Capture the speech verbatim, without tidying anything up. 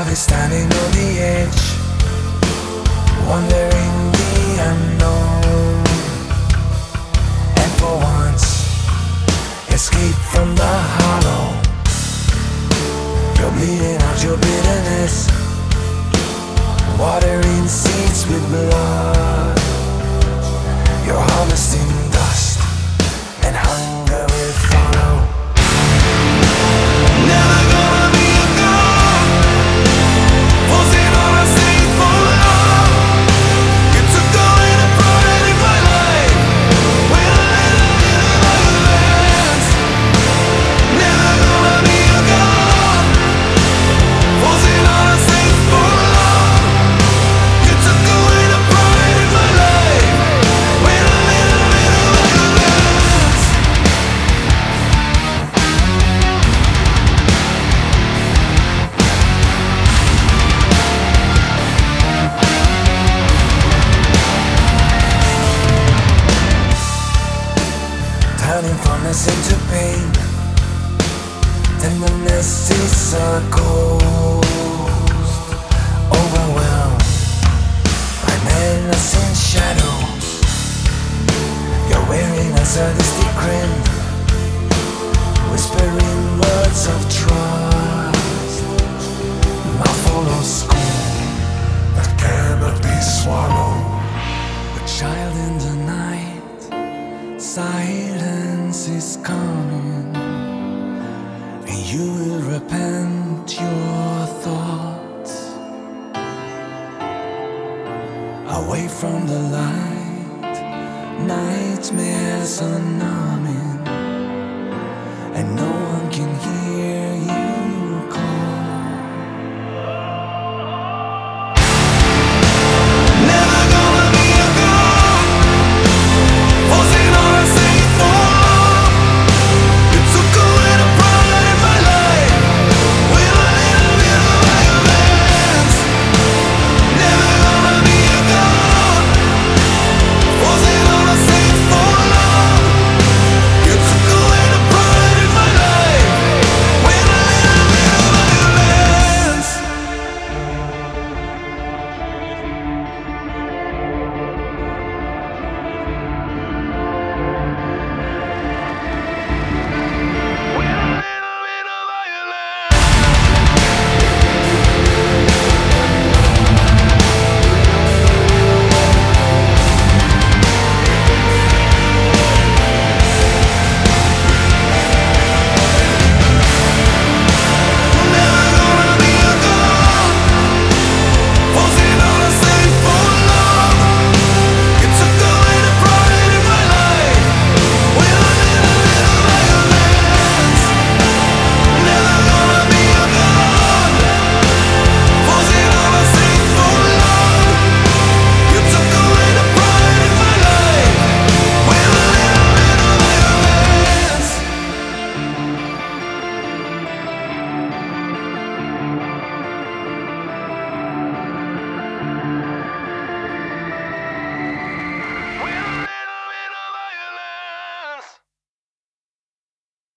body standing on the edge, wandering the unknown, and for once escape from the hollow. You're bleeding out your bitterness, watering seeds with blood. You're harvesting dust, and hunger will follow. Never gonna be a god, forcing on a saint for love. You took away the pride in my life, when I let it in my hands. Never gonna be a god, forcing on a saint for love. You took away the pride in my life, when I let it in my hands. Turning fondness into pain, tenderness is a ghost, overwhelmed by menacing shadows. You're wearing a sadistic grin, whispering words of trust, mouthful of scorn that cannot be swallowed. A child in the night, silence is coming, and you will repent your thoughts. Away from the light, nightmares are numbing, and no